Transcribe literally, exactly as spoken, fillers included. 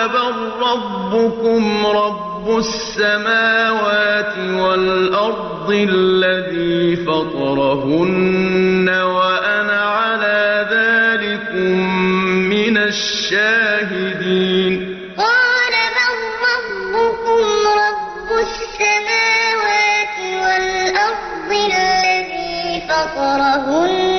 بل ربكم رب السماوات والأرض الذي فطرهن وأنا على ذلكم من الشاهدين. قال بل ربكم رب السماوات والأرض الذي فطرهن